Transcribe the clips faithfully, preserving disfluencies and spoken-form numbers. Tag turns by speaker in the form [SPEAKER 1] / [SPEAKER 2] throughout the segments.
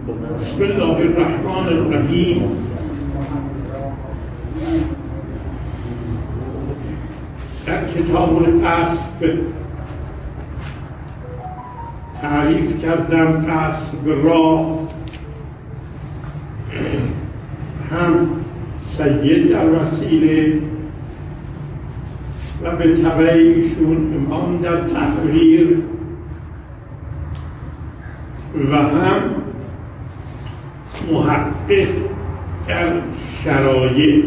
[SPEAKER 1] بسم الله الرحمن الرحیم. در کتاب القصب تعریف کردم قصب را هم سید در وسیله و به تبع ایشون امام در تحریر و هم محقق در شرایع.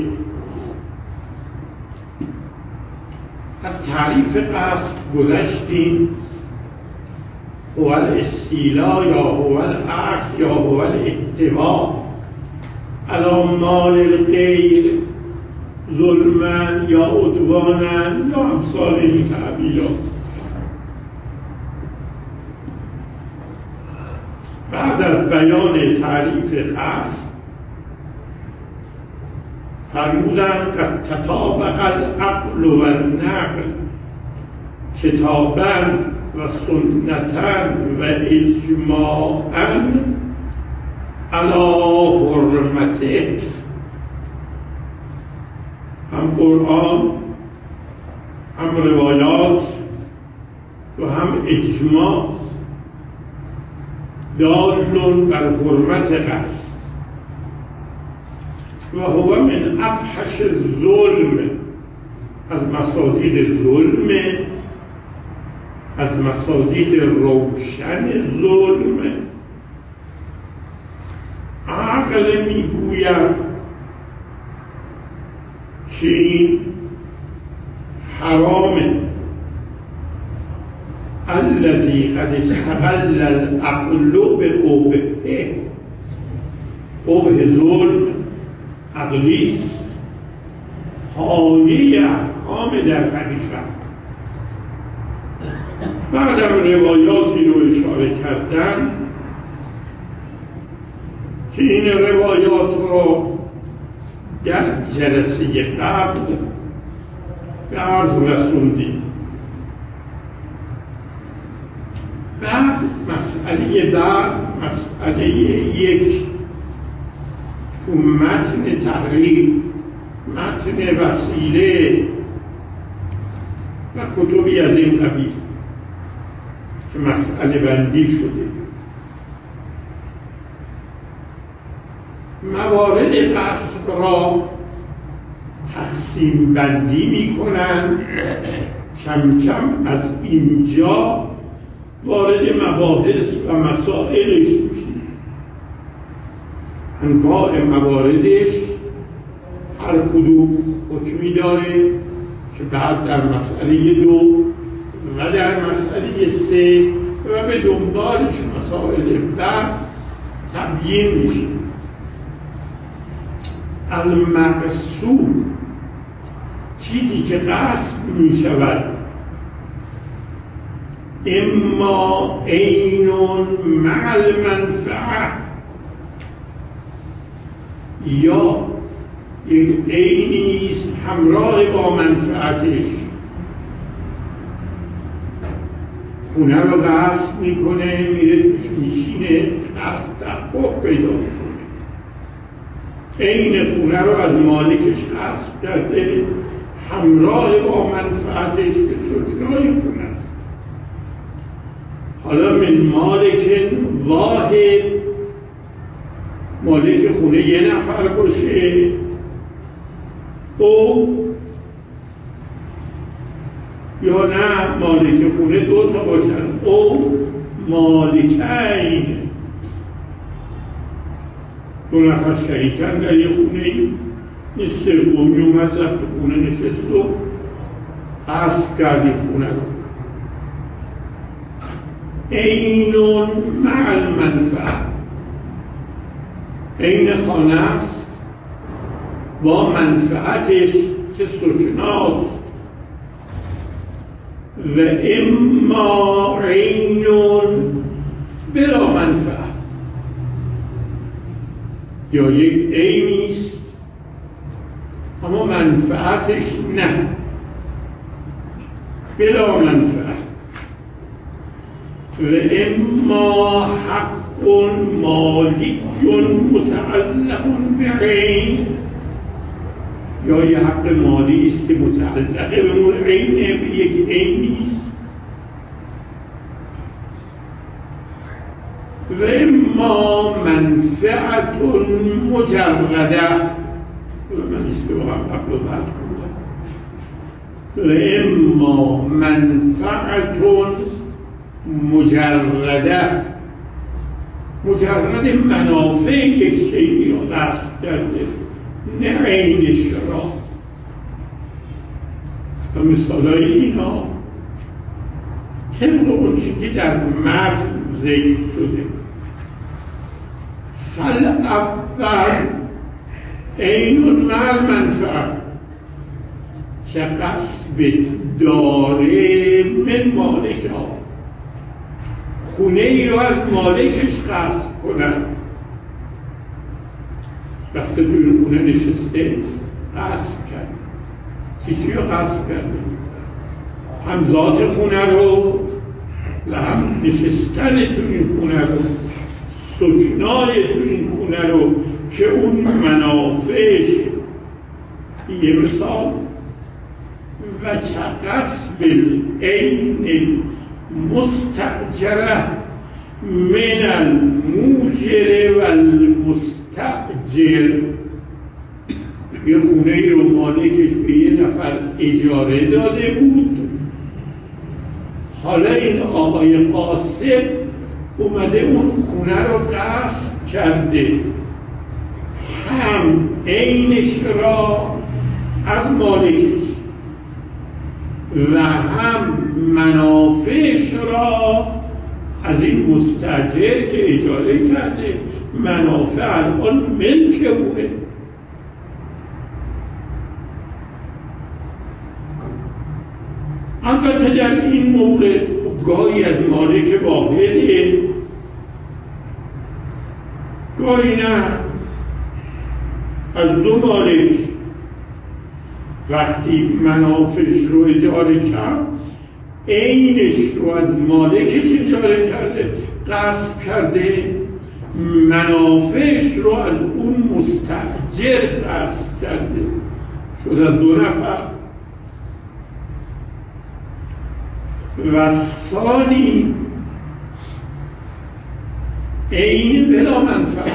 [SPEAKER 1] از تعریف قصد گذشتیم. هو الاستیلا یا هو الاخذ یا هو الاحتوا علی مال الغیر ظلما یا عدوانا یا امثال این تعبیرات. بعد از بیان تعریف قصد فرمودند قد تطابق العقل و النقل کتابا و سنتا و اجماعا علی حرمته. هم قرآن هم روایات و هم اجماع دال بر حرمت قصد و هو من افحش الظلم، از مصادیق ظلم، از مصادیق روشن ظلم. عقل میگوید که این حرامه. الذي قد استقل العقل بقبحه، قبح ظلم عقلیست، حالی احکام در حقیقت. بعدم روایاتی رو اشاره کردن که این روایات رو در جلسه قبل به عرض رسوندیم. بعد مسئله بعد مسئله یک تو متن تحریر، متن وسیله و کتبی از این قبیل که مسئله بندی شده. موارد قصد را تقسیم بندی می کنند. کم کم از اینجا وارد مباحث و مسائلش میشیم. انواع مواردش هر کدوم حکمی داره که بعد در مسئله دو و در مسئله سه و به دنبالش مسائل بعد تبیین میشه. المقصود چیزی که قصد می شود اما عین مع المنفعه، یا یک عینیست همراه با منفعتش. خونه رو قصد میکنه، میره توش میشینه، قصد تحقق پیدا میکنه. عین خونه رو از مالکش قصد کرده، همراه با منفعتش که سکنای خونه است. حالا من مالک واحد، مالک خونه یه نفر باشه، او یا نه مالک خونه دو تا باشن، او مالکین، دو نفر شریکن در یه خونه ای، نیست سومی اومد رفت خونه نشست و قصد کردی خونه رو. عین مع المنفعه، عین خانه است با منفعتش که سکناست. و اما عین بلا منفعه، یا یک عینیست اما منفعتش نه، بلا منفعه. و اما حق مالی متعلق بعین، یا یه حق مالی است که متعلق به اون عینه، به یک عینی است. و اما منفعت مجرده، من است که با هم قبل و بعد کردم، و اما منفعت مجرده، مجرد منافع یک شیئی را قصد کرده، نه عینش را. و مثالای اینا طبق اون چی که در متن ذکر شده. فالاول عین مع منفعه، که قصد داره من مالکها، خونه ای رو از مالکش قصد کنن، رفته توی خونه نشسته قصد کرد. چی رو قصد کرده؟ هم ذات خونه رو و هم نشستن تو این خونه رو، سکنای تو این خونه رو که اون منافعش. یه مثال، و كقصب العين المستأجرة من الموجر و المستأجر. یه خونه رو مالکش به یه نفر اجاره داده بود، حالا این آقای قاسم اومده اون خونه رو قصد کرده، هم عینش را از مالکش و هم منافعش را از این مستاجر که اجاره کرده. منافع الان ملک اونه. البته در این مورد گاهی از مالک واحده، گاهی نه از دو مالک. وقتی منافعش رو اجاره کرد، عینش رو از مالکش اجاره کرده، قصد کرده، منافعش رو از اون مستاجر قصد کرده، شد از دو نفر. و ثانی عین بلا منفعه،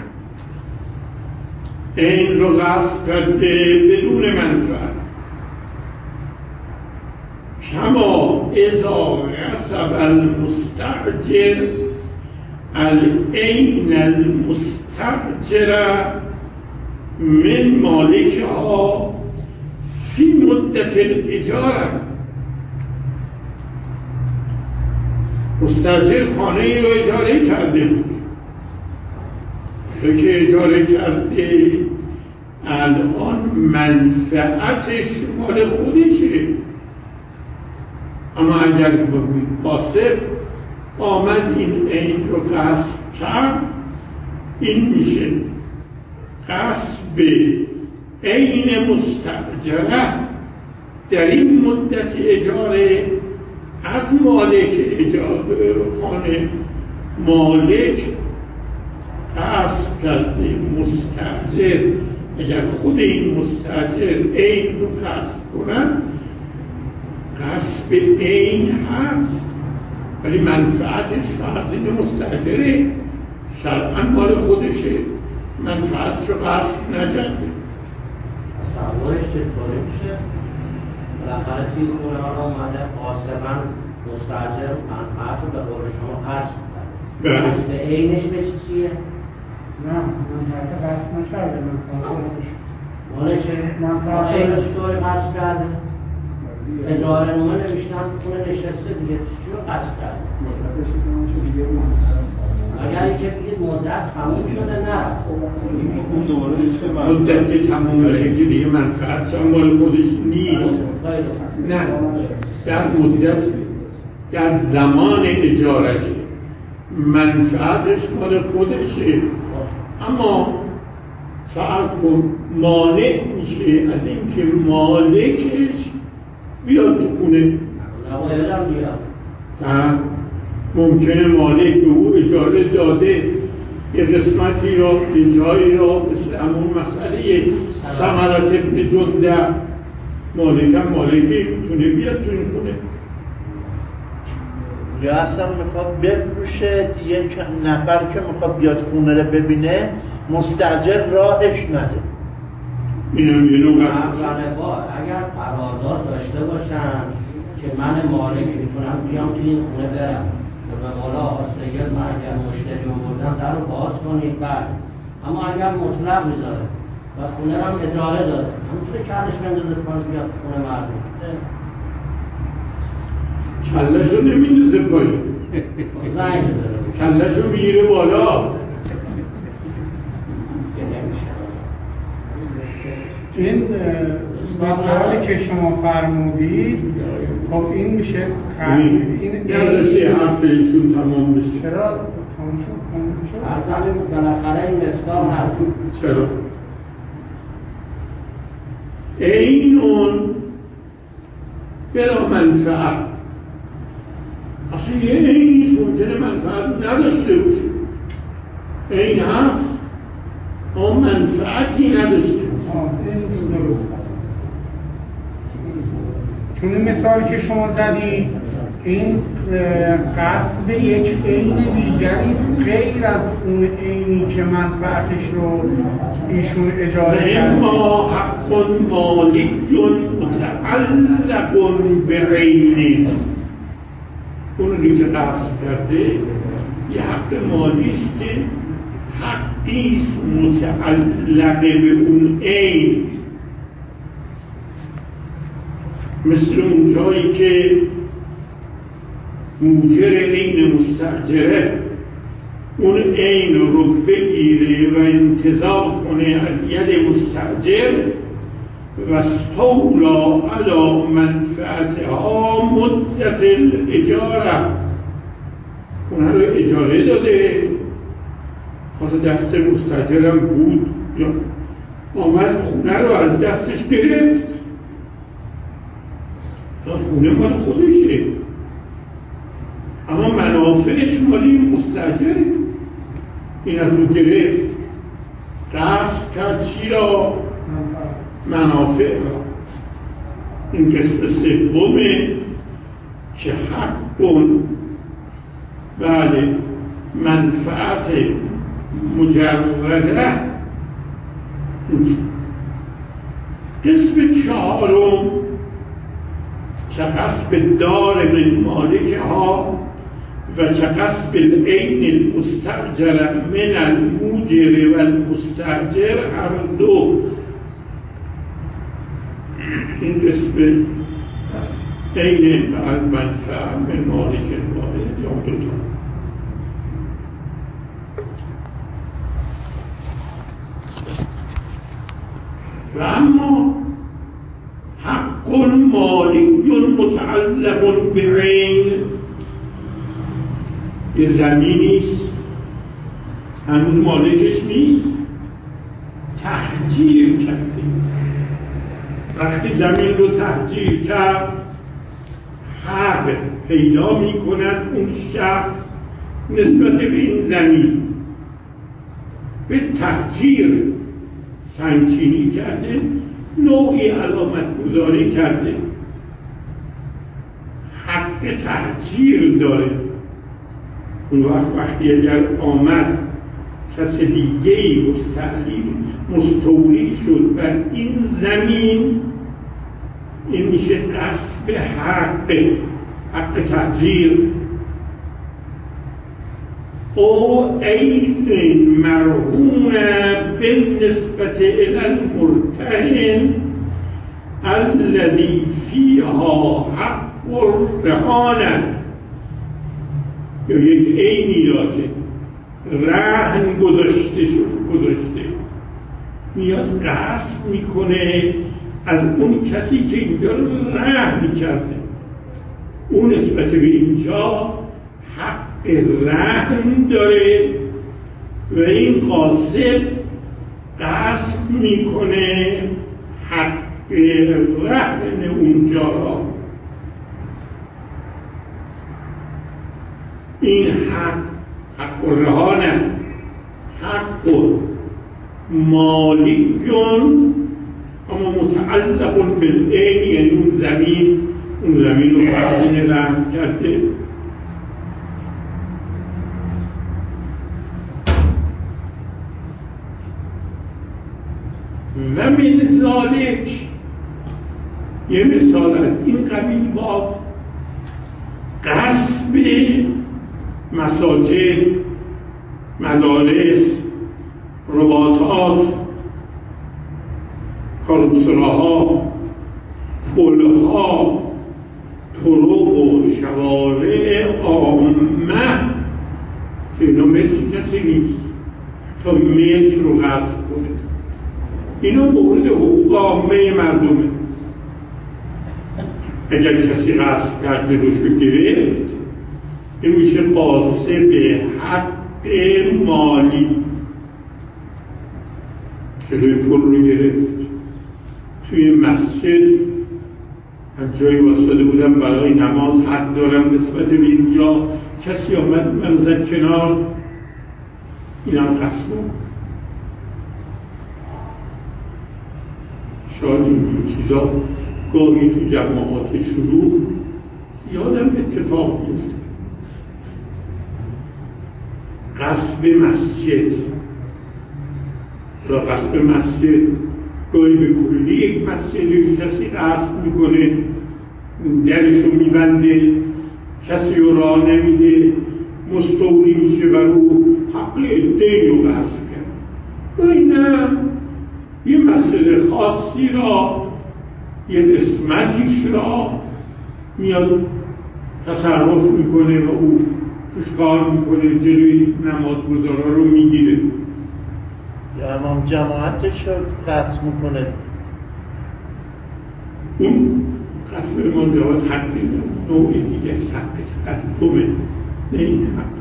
[SPEAKER 1] عین رو قصد کرده بدون منفعه. کما اذا غصب المستأجر العین المستأجره من مالکها فی مدت الاجاره. مستاجر خانه ای رو اجاره کرده بود، که اجاره کرده الان منفعتش مال خودشه. اما اگر بگوید قاسم آمد این عین رو قصد کرد، این میشه قصد عین مستاجره در این مدت اجاره از مالک اجاره خانه. مالک قصد کرده، مستاجر اگر خود این مستاجر عین رو قصد کنن، قصد عین هست، ولی منفعتش فقط این مستاجره، شرعاً مال خودشه، منفعتش رو قصد نکرده.
[SPEAKER 2] تصورش چطوری میشه؟ بالاخره توی خونه ها اومده قاسماً مستاجر منفعت رو به قول شما قصد کرده. قصد عینش به چیه؟
[SPEAKER 3] نه، منفعت قصد نکرده، منفعتش
[SPEAKER 2] مالشه؟ عینش طوری قصد کرده؟ اجاره نامه نوشتن خونه نشسته دیگه، چی رو قصد کرده؟ اگر که بگید مدت تموم شده نرفت،
[SPEAKER 4] اون دوباره
[SPEAKER 1] مدت تموم بشه که دیگه منفعت هم مال خودش نیست. نه، در مدت، در زمان اجارش منفعتش مال خودشه، اما فرق کن مانع میشه از اینکه مالکش بیاد تو خونه.
[SPEAKER 2] نبایدم بیاد.
[SPEAKER 1] ممکنه مالک به او اجاره داده، یه قسمتی را یه جایی را مثل همون مسئله ثمرت ابن جنده مالکم مالکی میتونه بیاد تو این خونه
[SPEAKER 4] یا اصلا میخواد بفروشه یک نفر که میخواد بیاد خونه رو ببینه مستاجر راهش نده.
[SPEAKER 1] اینم یه نوع
[SPEAKER 2] اگر قرارداد داشته باشن که من مالک میتونم بیام تو این خونه برم به قول آقا سید من اگر مشتری آوردم در رو باز کنید بعد، اما اگر مطلق میذاره و خونه هم اجاره داره میتونه کلش بندازه کنه بیاد خونه مردم
[SPEAKER 1] کلشو نمیندازه پایین
[SPEAKER 2] زنگ بزنه
[SPEAKER 1] کلشو میگیره بالا.
[SPEAKER 3] این مثالی که شما فرمودید خب این میشه
[SPEAKER 1] این نداشته حرف ایشون تمام بشه.
[SPEAKER 3] چرا تمام شد؟ تمام شد؟
[SPEAKER 2] ارزمی بود بالاخره این مصداق ندارد.
[SPEAKER 1] چرا؟ اینون بلا منفعت اصلا یه اینیست ممکنه منفعت نداشته باشه. این هست اما منفعتی نداشته.
[SPEAKER 3] چون این مثالی که شما زدید این قصد یک عین دیگری غیر از اون عینی که منفعتش رو ایشون اجاره کرده.
[SPEAKER 1] اما حق مالی متعلق به عینی اونی که قصد کرده یه حق مالی است که حقیست متعلق به اون عین، مثل اون جایی که موجر عین مستاجره اون عین رو بگیره و انتزاع کنه از ید مستاجر و استولا علی منفعتها مدت الاجاره، خونه رو اجاره داده خود دست مستاجرم بود یا آمد خونه رو از دستش گرفت، خونه مال خودشه اما منافعش مالی مستاجره. این از رو گرفت قصد کرد چی را؟ منافع را. این قسم سومه که حق بله منفعت مجرده. قسم چهارم چه قصب دار من مالک ها و چه قصب العین المستأجر من الموجر و المستأجر هر دو. این قسم عین منفعت من مالک واحد یا دو تا. و اما حق مالی متعلق به عین یه زمینیست هنوز مالکش نیست، تحجیر کرده. وقتی زمین رو تحجیر کرد حق پیدا می کند اون شخص نسبت به این زمین، به تحجیر سنگچینی کرده، نوعی علامت گذاری کرده، حق تحجیر داره. اون وقت وقتی اگر آمد کس دیگه‌ای مستعلی مستولی شد بر این زمین، این میشه غصب حق حق تحجیر. او عین مرهونه بالنسبة الى المرتهن الذي فيها حق الرهانه، یا یک عینی را که رهن گذاشته شد گذاشته میاد غصب میکنه از اون کسی که اینجا رو رهن کرده. اون نسبت به اینجا حق رهن داره و این قاصد غصب میکنه حق رهن اونجا را. این حق حق الرهانه مالیون اما متعلق بالعین، یعنی اون زمین اون زمین رو خزینه رحم کرده. و من ذالک، یه مثال از این قبیل باز غصب مساجد، مدارس، رباطات، کاروسراها، پلها، طرق و شوارع عامه که اینا مثل کسی نیست تا مثل رو غصب کنه. اینا مورد حقوق عامه مردمه. اگر کسی غصب کرده روشو گرفت این میشه قاصب حق مالی. جلوی پول رو گرفت. توی مسجد من جایی واسطه بودم برای نماز، حق دارم نسبت به اینجا، کسی آمد من زد کنار، اینم قصد. شاید اینجور چیزا گاهی تو جماعات شروع زیادم اتفاق میفته. غصب مسجد یا غصب مسجد گاهی به کلی یک مسجدی کسی غصب میکنه، درشو میبنده، کسی رو راه نمیده، مستولی میشه و رو حق عده‌ای رو غصب کرد. گاهی نه، یه مسجد خاصی را، یه قسمتیش را میاد تصرف میکنه و او توش کار میکنه، جلوی نمازگزارا رو میگیره.
[SPEAKER 4] یا امام جماعتش رو قصد میکنه.
[SPEAKER 1] اون قصد امام جماعت حق دیگه، نوع دیگه حق تقدمه، نه این حق.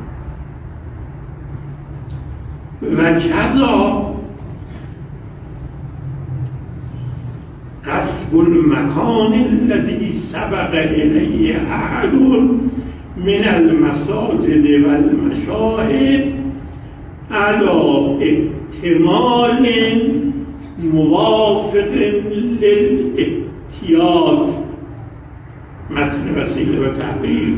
[SPEAKER 1] و کذا غصب المکان الذی سبق الیه احد من المساجد والمشاهد علی احتمال موافق للاحتیاط. متن وسیله و تحقیق.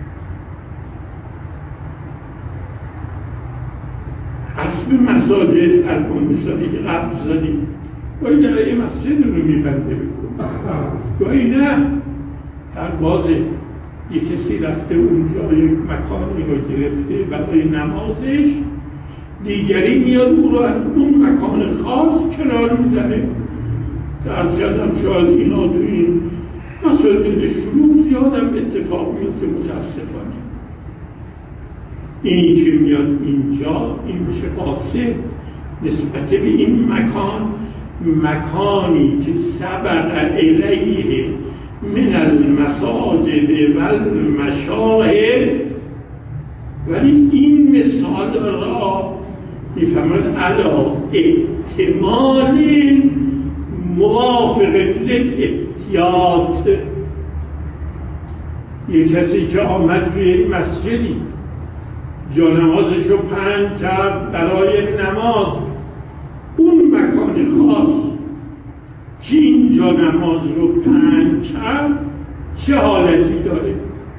[SPEAKER 1] غصب مساجد الان مثالی که قبل زدیم، گاهی در یه مسجد رو میبنده بکن، گاهی نه در بازه یه کسی رفته اونجا یک مکانی رو گرفته برای نمازش، دیگری میاد او رو از اون مکان خاص کنار میزنه. در جدم شاید اینا تو این مساجد شروع زیادم اتفاق میفته متاسفانه. اینی که میاد اینجا این میشه قاصد نسبت به این مکان، مکانی که سبق الیه من المساجد و المشاهد. ولی این مثال را میفهمد علا احتمال موافق للاحتیاط. یک کسی که آمد به یک مسجدی جا نمازش رو پنج کرد برای نماز، اون مکان خاص که اینجا نماز رو پنج کرد چه حالتی داره؟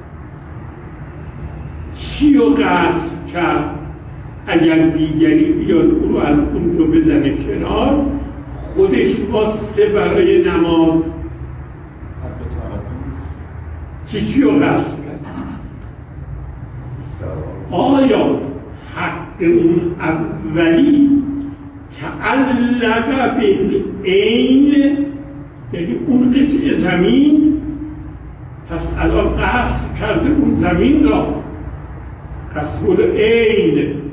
[SPEAKER 1] چی رو قصد کرد؟ اگر دیگری بیاد او رو از اونجا بزنه کنار، خودش واسه برای نماز چی چی رو قصد کرد؟ آیا حق اون اولی تعلق بالعین، یعنی اون قطع زمین، پس الان قصد کرده اون زمین را، قصد العین،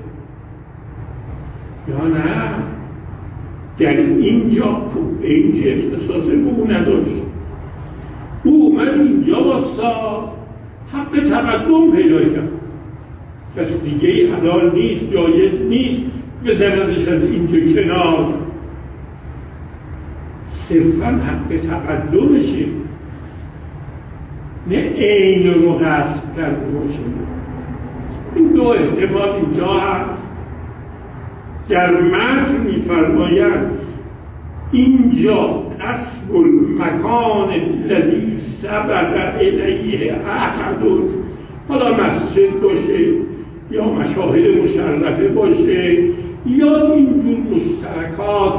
[SPEAKER 1] یا نه در اینجا این که اختصاص به او نداشت، او اومد اینجا واسا حق تقدم پیدا کرد، کس دیگه حلال نیست، جایز نیست بزندش از اینجا کنار، صرفا حق تقدمشه، نه عین رو غصب کرده باشه. این دو احتمال اینجا هست. در متن می‌فرمایند اینجا قصب المکان الذی سبق الیه احد، حالا مسجد باشه یا مشاهد مشرفه باشه یا اینجور مشترکات،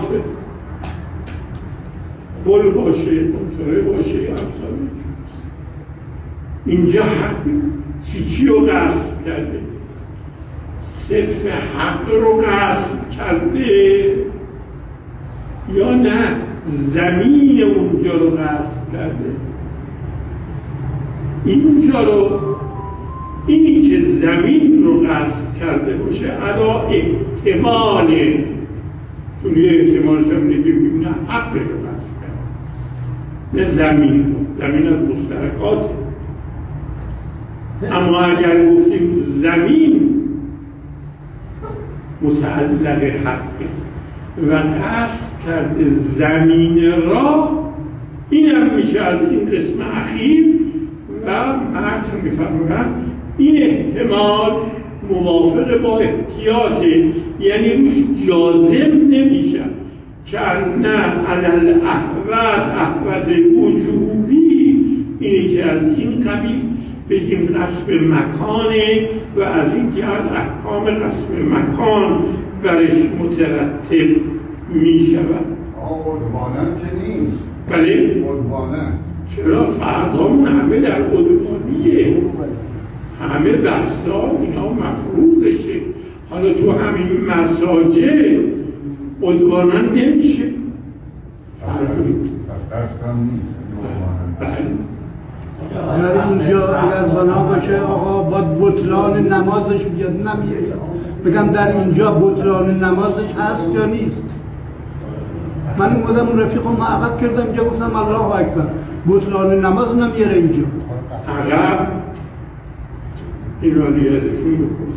[SPEAKER 1] پل باشه، کنتره باشه، امثال اینجا حق چی چی رو غصب کرده؟ صرف حق رو غصب کرده یا نه زمین اونجا رو غصب کرده؟ اینجا رو، اینی که زمین رو غصب کرده باشه علا احتماله، چون یه احتمالش هم نگیم نه حق رو غصب کرده، نه زمین رو، زمین از مشترکاته. اما اگر گفتیم زمین متعلق حقه و قصد کرده زمین را، این هم میشه از این قسم اخیر و متن میفرمایند این احتمال موافق با احتیاطه، یعنی روش جازم نمیشه که نه علل احوت احوت وجوبی، اینی که از این قبیل بگیم قصب مکانه و از این که از احکام قصب مکان برش مترتب می شود.
[SPEAKER 5] عدوانه که نیست.
[SPEAKER 1] بله؟
[SPEAKER 5] عدوانه.
[SPEAKER 1] چرا؟ فرضامون همه در عدوانیه، همه بحثا اینا مفروضشه. حالا تو همین مساجد عدوانه نمیشه.
[SPEAKER 5] پس قصب هم نیست.
[SPEAKER 1] بله.
[SPEAKER 6] در اینجا اگر بنا باشه آقا باید بطلان نمازش بیاد، نمیاد بگم در اینجا بطلان نمازش هست یا نیست. من اومدم اون رفیقم عقب کردم اینجا گفتم الله اکبر، بطلان نماز نمیاره اینجا.
[SPEAKER 1] عقب این را دیگرشون بکن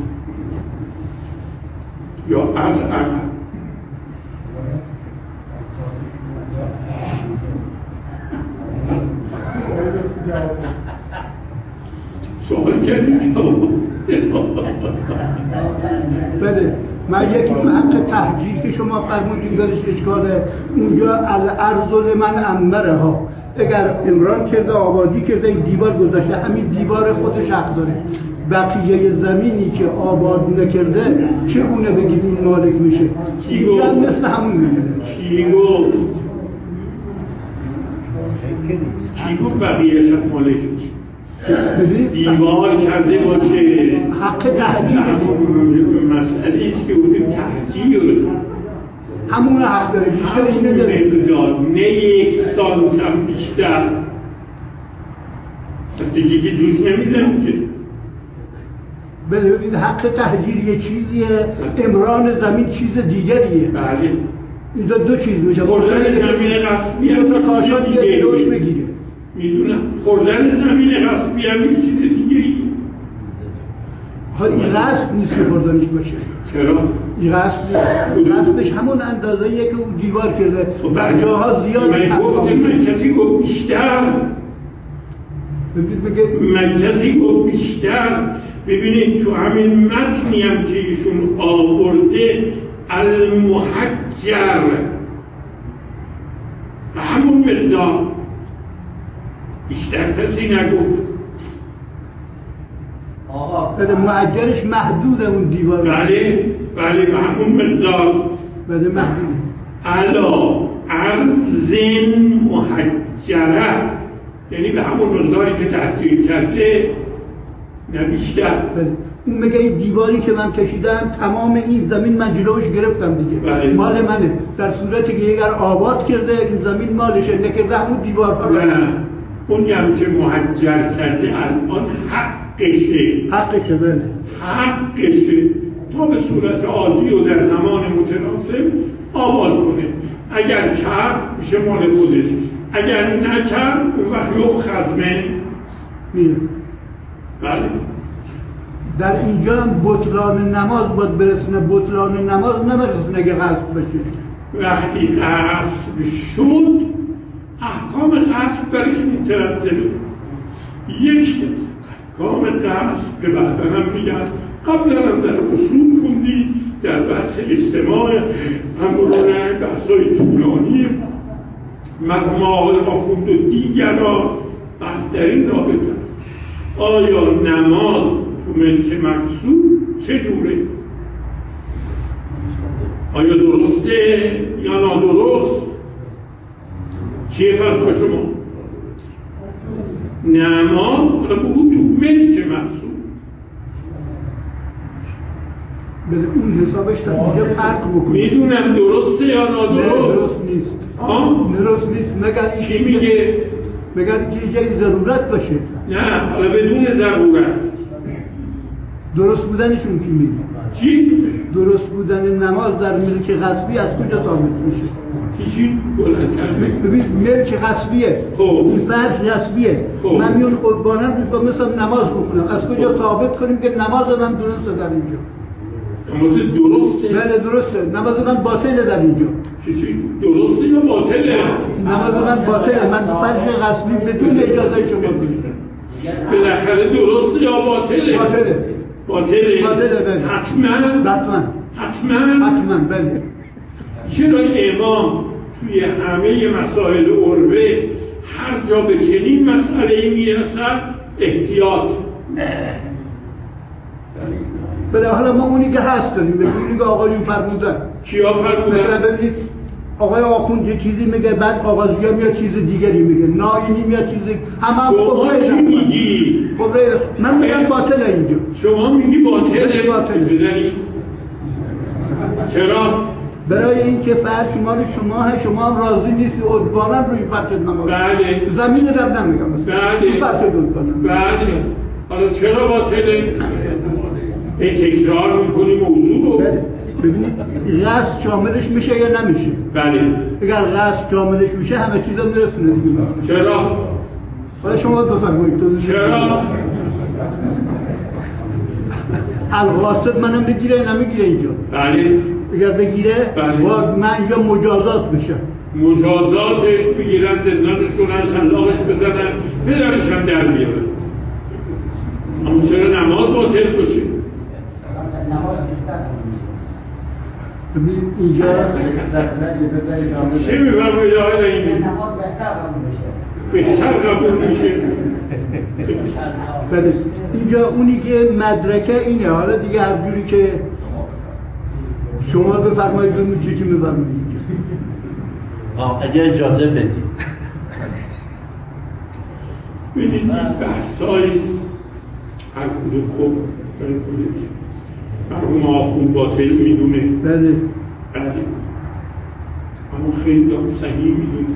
[SPEAKER 1] یا از عقب سوال کردیم
[SPEAKER 6] بله. من یکی حق تهجیر که شما فرمودید درش اشکاله، اونجا الارض لمن امره ها، اگر عمران کرده آبادی کرده این دیوار گذاشته، همین دیوار خودش حق داره. بقیه زمینی که آباد نکرده چه اونه بگیم این مالک میشه؟ اینجا مثل همون میمونه.
[SPEAKER 1] کی گفت؟ کی گفت بقیه‌اش مالک میشه؟ دیوار کرده باشه
[SPEAKER 6] حق تهجیر
[SPEAKER 1] مسئله ایست که بودیم تهجیر
[SPEAKER 6] همون حق داره، بیشترش نداره.
[SPEAKER 1] نه یک سانتم بیشتر، دیگه که دوست نمیدن که.
[SPEAKER 6] بله ببینید حق تهجیر یه چیزیه، امران زمین چیز دیگریه.
[SPEAKER 1] بله
[SPEAKER 6] این دو, دو چیز میشه.
[SPEAKER 1] خوردن زمین غصبی هم
[SPEAKER 6] تا کاشان یه کیلوش بگیره.
[SPEAKER 1] میدونم خوردن زمین غصبی هم یه چیز دیگه ای.
[SPEAKER 6] حالا این غصب نیست که خوردنش باشه.
[SPEAKER 1] چرا؟
[SPEAKER 6] این غصب نیست. غصبش همون اندازه یه که اون دیوار کرده. بر جاها زیاد
[SPEAKER 1] من گفتم من کسی گفت بیشتر. من کسی گفت بیشتر. ببینید تو همین متنی هم که ایشون آورده المحجر به همون مقدار، بیشتر کسی نگفت.
[SPEAKER 6] بله محجرش محدود اون دیوار.
[SPEAKER 1] بله بله به همون مقدار.
[SPEAKER 6] بله محدوده.
[SPEAKER 1] علا عرض محجره، یعنی به همون مقداری که تحقیق کرده، نه بیشتر.
[SPEAKER 6] بله اون میگه این دیواری که من کشیدم تمام این زمین من جلوش گرفتم دیگه.
[SPEAKER 1] بله.
[SPEAKER 6] مال منه، در صورتی که اگر آباد کرده این زمین مالشه، نکرده همون دیوارها رو.
[SPEAKER 1] نه اون هم که محجر کرده الان حقشه.
[SPEAKER 6] حقشه بله.
[SPEAKER 1] حقشه تا به صورت عادی و در زمان متناسب آباد کنه. اگر کرد میشه مال خودش، اگر نکرد اون وقت یوم خزمه
[SPEAKER 6] میره.
[SPEAKER 1] بله.
[SPEAKER 6] در اینجا هم بطلان نماز باید برسونه، بطلان نماز نبرسونه که غصب بشه.
[SPEAKER 1] وقتی غصب شد احکام غصب برش مترتبه. یک احکام غصب که بعدا هم میگن، قبلا هم در اصول خوندید در بحث اجتماع همراه بحث‌های طولانی مرحوم آقای آخوند و دیگران بحث در این رابطه است. آیا نماز تو ملک مقصود چجوره؟ آیا درسته یا نادرست؟ چیه فرق شما؟ نماز حالا بگو تو ملک مقصود
[SPEAKER 6] بله اون حسابش تا اینجا فرق بکنید.
[SPEAKER 1] میدونم درسته یا نادرست؟
[SPEAKER 6] نه درست نیست.
[SPEAKER 1] آه؟
[SPEAKER 6] درست نیست. مگر این
[SPEAKER 1] چی میگه؟
[SPEAKER 6] مگر اینکه جایی ضرورت باشه.
[SPEAKER 1] نه حالا بدون ضرورت
[SPEAKER 6] درست بودنشون کی میگه؟
[SPEAKER 1] چی؟
[SPEAKER 6] درست بودن نماز در ملک غصبی از کجا ثابت میشه؟
[SPEAKER 1] چی چی؟ بلند کرده؟
[SPEAKER 6] ببین ملک غصبیه.
[SPEAKER 1] خب
[SPEAKER 6] این فرش غصبیه.
[SPEAKER 1] خب
[SPEAKER 6] من میون قربانم روش با مثلا نماز بخونم. از کجا ثابت کنیم که نماز من درسته در اینجا؟
[SPEAKER 1] نماز درسته؟
[SPEAKER 6] بله درسته. نماز من باطله در اینجا.
[SPEAKER 1] چی چی؟ درسته یا باطله؟
[SPEAKER 6] نماز من باطله. من فرش غصبی بدون اجازه شما بگیرم.
[SPEAKER 1] بالاخره درسته یا باطله؟
[SPEAKER 6] باطله.
[SPEAKER 1] باطله؟
[SPEAKER 6] باطله بله.
[SPEAKER 1] حتما؟
[SPEAKER 6] حتما.
[SPEAKER 1] حتما؟
[SPEAKER 6] حتما بله.
[SPEAKER 1] چرا امام توی همه مسائل عربه هر جا به چنین مسئله میرسد احتیاط؟
[SPEAKER 6] بله حالا ما اونی که هست داریم اونی که آقایون فرمودن.
[SPEAKER 1] کیا فرمودن؟
[SPEAKER 6] مثلا ببینید آقای آخوند یه چیزی میگه بعد آغازیا میاد چیز دیگری میگه ناینی میاد چیزی هم هم
[SPEAKER 1] شما چی میگی؟
[SPEAKER 6] خب من میگم باطله اینجا.
[SPEAKER 1] شما میگی باطله؟
[SPEAKER 6] باطله.
[SPEAKER 1] چرا؟
[SPEAKER 6] برای اینکه فرش شما شما شما هم راضی نیستی عدبانم روی فرش نماز.
[SPEAKER 1] بله.
[SPEAKER 6] زمین در نمیگم مثلا.
[SPEAKER 1] بله.
[SPEAKER 6] فرش عدبانم.
[SPEAKER 1] بله. حالا چرا باطله؟ این تکرار میکنی موضوع رو.
[SPEAKER 6] بله. ببینید غصب شاملش میشه یا نمیشه؟
[SPEAKER 1] بله.
[SPEAKER 6] اگر غصب شاملش میشه همه چیزا میرسونه دیگه.
[SPEAKER 1] چرا؟
[SPEAKER 6] حالا شما بفرمایید.
[SPEAKER 1] چرا؟
[SPEAKER 6] الغاصب منم بگیره نمیگیره اینجا.
[SPEAKER 1] بله.
[SPEAKER 6] اگر بگیره
[SPEAKER 1] بله.
[SPEAKER 6] با من اینجا مجازات بشه.
[SPEAKER 1] مجازاتش بگیرن زندانش کنن شلاقش بزنن پدرش هم در بیارن. اما چرا نماز باطل باشه؟
[SPEAKER 6] ببین اینجا
[SPEAKER 1] چه میفرمایید آقای رحیمی؟
[SPEAKER 7] نماز بهتر قبول میشه.
[SPEAKER 1] بهتر قبول میشه.
[SPEAKER 6] بله اینجا اونی که مدرکه اینه. حالا دیگه هر جوری که شما بفرمایید ببینید چی چی میفرمایید.
[SPEAKER 4] آه اگه اجازه بدید
[SPEAKER 1] ببینید این بحثاییست هر کدوم خوب برای خودش مرحوم آخوند باطل میدونه.
[SPEAKER 6] بله
[SPEAKER 1] بله اما خیلی هم صحیح میدونه.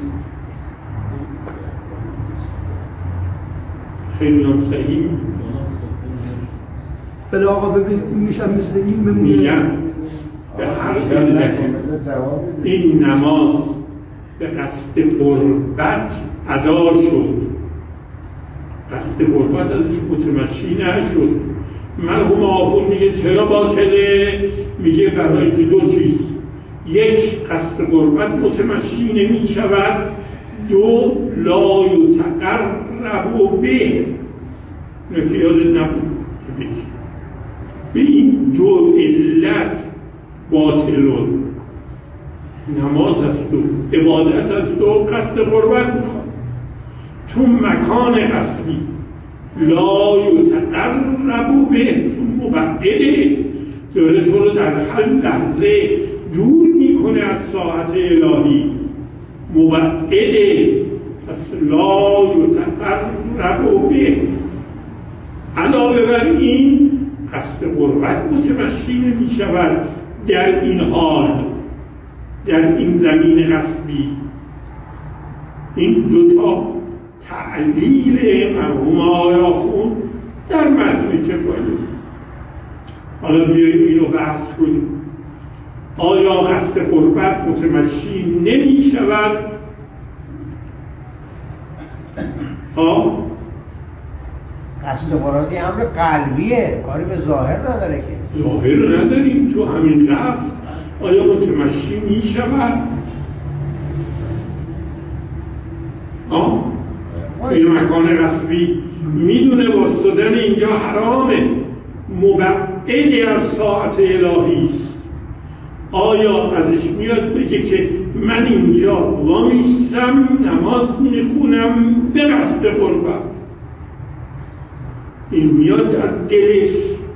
[SPEAKER 1] خیلی هم صحیح میدونه.
[SPEAKER 6] بله آقا ببین این میشم مثل این بمونه.
[SPEAKER 1] میگم به هر علت این نماز به قصد قربت ادا شد. قصد قربت ازش متمشی نشد. مرحوم آخوند میگه چرا باطله؟ میگه برای که دو چیز. یک، قصد قربت متمشی نمی شود. دو، لا یتقرب به. نفی یادت نبود به این دو علت باطلون. نماز است و عبادت است و قصد قربت میخواد. تو مکان قصدی لا یتقرب به چون مبعده داره تو رو در هر لحظه دور میکنه از ساعت الهی. مبعده پس لا یتقرب به. علاوه بر این قصد قربت متمشی نمی شود در این حال، در این زمین قصبی. این دوتا تعلیل مرحوم آقای آخوند در متن کفایه. حالا بیاییم اینو بحث کنیم. آیا قصد قربت متمشی نمی شود؟ ها؟
[SPEAKER 2] قصد قربت امر قلبیه، کاری به ظاهر نداره که.
[SPEAKER 1] ظاهر نداریم. تو همین لفظ آیا متمشی می شود؟ ها؟ این مکان قصبی میدونه واسطن اینجا حرامه، مبعدی از ساعت الهی است. آیا ازش میاد بگه که من اینجا وامیستم نماز میخونم به قصد قربت؟ این میاد در دلش؟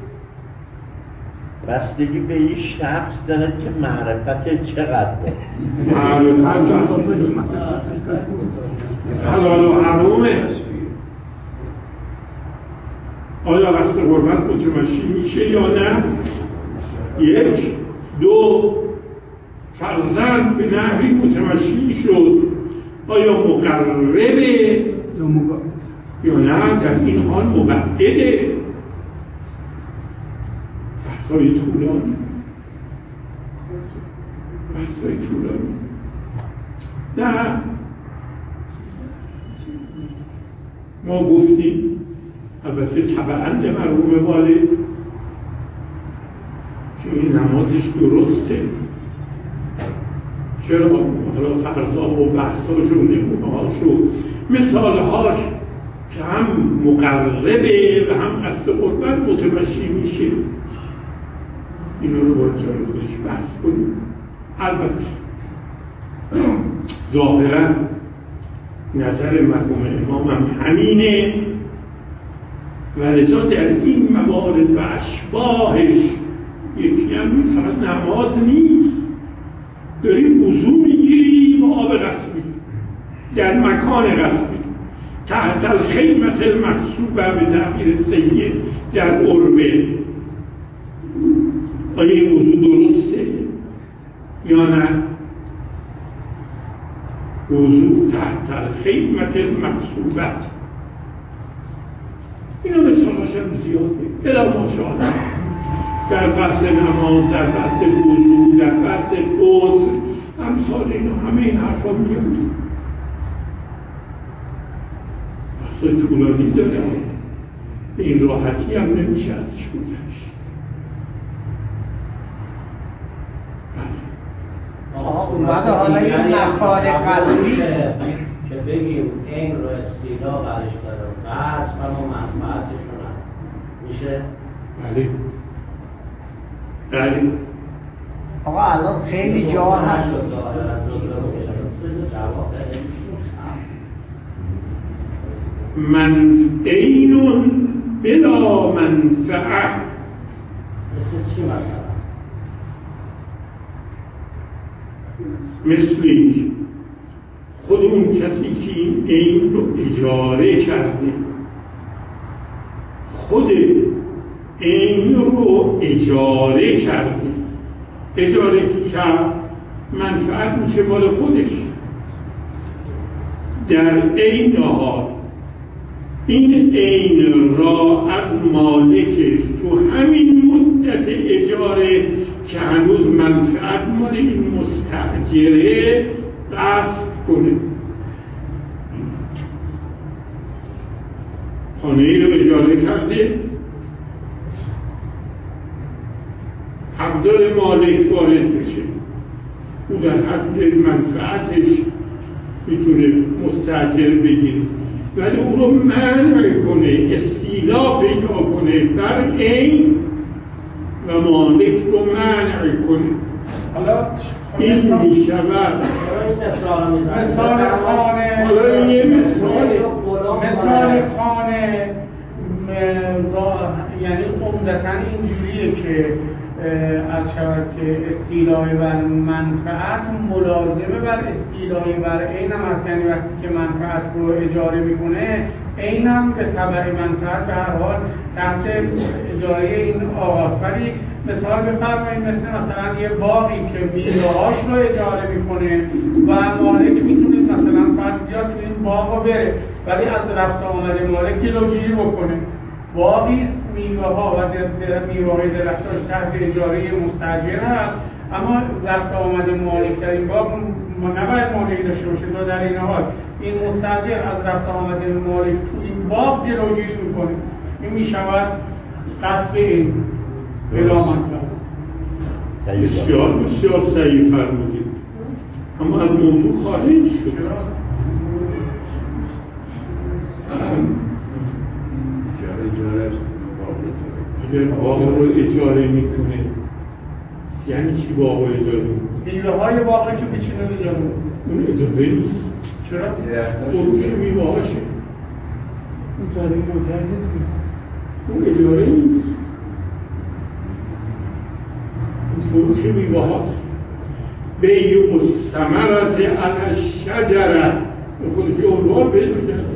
[SPEAKER 4] بستگی به این شخص داره که معرفت چقدر
[SPEAKER 1] معرفت حلال و حرومه. آیا قصد قربت متمشی میشه یا نه؟ یک. دو، فرزند به نحوی متمشی شد، آیا مقربه یا نه؟ در این حال مبعده. بحثای طولانی بحثای طولانی نه، ما گفتیم البته طبعاً مرحوم والد که این نمازش درسته. چرا؟ حالا فرضا و بحثاش و نمونهاش و مثالهاش که هم مقربه و هم قصد قربت متمشی میشه، اینا رو باید جای خودش بحث کنیم. البته ظاهرا نظر مرحوم امام هم همینه و لذا در این موارد و اشباهش یکی هم فقط نماز نیست، داری وضو میگیری با آب غسلی در مکان غسلی تحت الخیمة المحسوبه به تعبیر سید در عربه. آیا این وضو درسته یا نه؟ وضو تحت الخیمة المحسوبه، اینا مثالاش هم زیاده الا ماشاءالله. در بحث نماز، در بحث وضو، در بحث غسل، امثال اینا همه این حرفا میاد. بحثای طولانی داره، به این راحتی هم نمیشه ازش گذشت.
[SPEAKER 3] اومده حالا این مکان قضوی
[SPEAKER 2] که بگیم این رو استیلا برش داره قصد و منفعتشون هست میشه؟
[SPEAKER 1] بله بله.
[SPEAKER 3] آقا الان خیلی جا هست
[SPEAKER 1] من اینون بلا منفعه.
[SPEAKER 2] مثل چی مثلا؟
[SPEAKER 1] مثلی خود اون کسی که این عین رو اجاره کرده، خود عین رو اجاره کرده، اجاره که کرد منفعت میشه مال خودش. در عین حال این عین را از مالکش تو همین مدت اجاره که هنوز منفعت مال این مستأجره قصد کنه. خانه ای رو اجاره کرده، حقدار مالک وارد بشه، او در حد منفعتش میتونه مستأجر بگیره، ولی او رو منع کنه، استیلا پیدا کنه در عین و مالک رو منع کنه.
[SPEAKER 3] حالا
[SPEAKER 1] این میشود
[SPEAKER 3] مثال خانه،
[SPEAKER 1] حالا یه مثال
[SPEAKER 3] مثال خانه یعنی عمدتاً اینجوریه که از شود که استیلای بر منفعت ملازمه بر استیلای بر عین هم هست. یعنی وقتی که منفعت رو اجاره میکنه عین هم به تبع منفعت به هر حال تحت اجاره این آغاز. ولی مثال بفرمایید مثل مثلا یه باقی که میوه‌هاش رو اجاره میکنه و مالک میتونه مثلا فرد بیاد تو این باغ رو بره، ولی از رفت آمده مالک جلوگیری بکنه. باقی میوه ها و میوه های درختاش تحت اجاره مستاجر هست، اما رفت آمده مالک در این باغ نباید مالکی داشته باشه. تا در این حال این مستاجر از رفت آمده مالک تو این باغ جلوگیری میکنه. این میشود قصب این بلا مطلب.
[SPEAKER 1] بسیار بسیار صحیح فرمودید، اما از موضوع خارج شد. اگر باغ رو اجاره میکنه یعنی چی باغ اجاره میکنه؟
[SPEAKER 3] میوه های باغی که بچینه اجاره
[SPEAKER 1] اون اجاره نیست.
[SPEAKER 3] چرا؟
[SPEAKER 1] فروش میوه هاشه.
[SPEAKER 3] اون تاریخ متحده
[SPEAKER 1] اون اجاره نیست. اون فروش میوه هاست. بیع الثمرة علی الشجره به خودش عنوان پیدا کرده.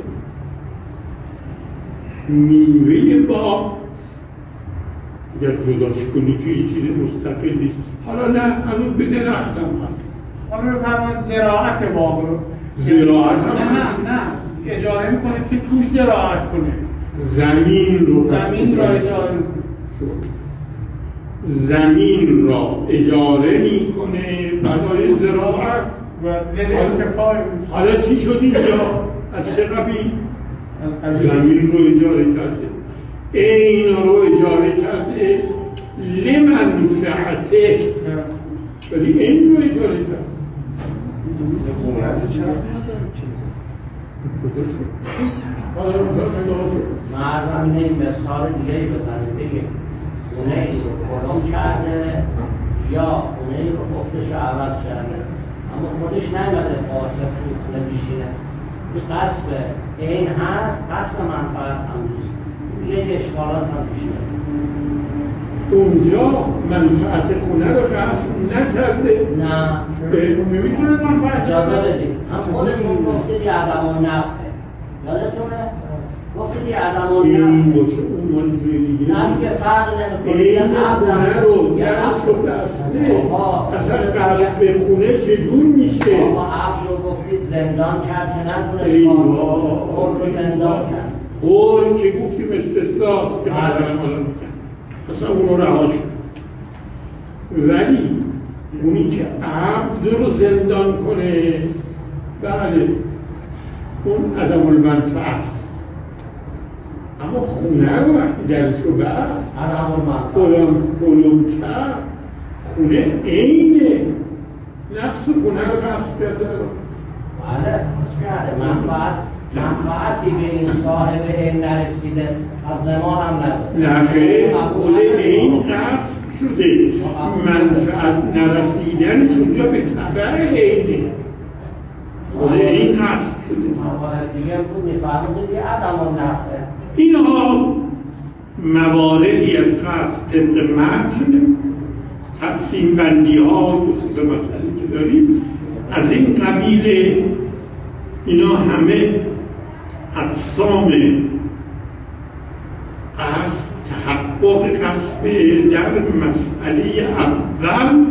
[SPEAKER 1] میوه باغ اگر جداش کنی که یه چیز مستقلی است. حالا نه هنوز به درختم هست.
[SPEAKER 3] حالا بفرمایید زراعت باغ رو
[SPEAKER 1] زراعت هم
[SPEAKER 3] نه نه نه اجاره میکنید که توش زراعت کنه.
[SPEAKER 1] زمین رو
[SPEAKER 3] زمین را اجاره میکنه.
[SPEAKER 1] زمین را اجاره میکنه برای زراعت
[SPEAKER 3] و للانتفاع.
[SPEAKER 1] حالا چی شد اینجا؟ از چه قبیل؟ زمین رو اجاره کرده، این رو اجاره کرده لمنفعته، ولی این رو اجاره کرده.
[SPEAKER 2] مردم این مثال دیگه بزنید بگیم خونه ای رو کلم کرده یا خونه ای رو گفتش عوض کرده اما خودش نمیده قاسم توی خونه میشینه. این قصب این هست، قصب منفعت هم نیست. دیگه اشکالات هم پیش میاد.
[SPEAKER 1] اونجا منفعت خونه رو قصد نکرده.
[SPEAKER 2] نه
[SPEAKER 1] نمیتونه منفعت
[SPEAKER 2] اجازه بدید هم خودتون گفتید عدم النفعه یادتونه؟ گفتید عدم
[SPEAKER 1] این
[SPEAKER 2] النفعه
[SPEAKER 1] باشه اون مالی توی دیگه
[SPEAKER 2] نه دیگه فرق نمیکنه.
[SPEAKER 1] این خونه رو درست شده اصله اصلا قصد خونه چجور میشه؟
[SPEAKER 2] آقا عبد رو گفتید زندان کرد که نتونست خود رو زندان کرد.
[SPEAKER 1] خود که گفتیم استثناست که بعدا حالا میکن اصلا اون رو رهاش ولی اونی که عبد رو زندان کنه بله اون عدم المنفعه است. اما خونه رو وقتی درش رو بست
[SPEAKER 2] عدم المنفعه
[SPEAKER 1] کلم کلم کرد خونه اینه نفس خونه رو قصد کرده رو
[SPEAKER 2] بله قصد کرده منفعت منفعتی به این صاحب این نرسیده از زمان هم نداره.
[SPEAKER 1] نه خیلی خود این قصد شده منفعت نرسیدنش اونجا به تبع اینه خود این قصد شده.
[SPEAKER 2] موارد دیگه بود میفرمودید یه عدم النفعه.
[SPEAKER 1] اینها مواردی از قصد طبق متن تقسیم بندی ها به مسئله که داریم از این قبیل اینا همه اقسام قصد تحقق قصد در مسئله اول.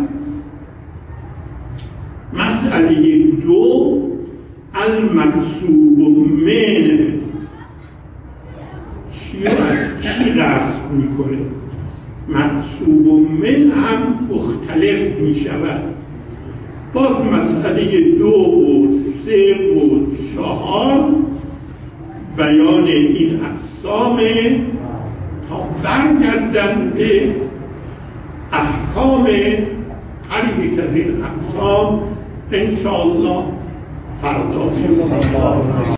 [SPEAKER 1] مسئله دو المقصود من چی رو از چی قصد میکنه؟ مقصود من هم مختلف میشود. باز مسئله دو و سه و چهار بیان این اقسام تا برگردن به احکام هر یک از این اقسام انشاءالله فردا.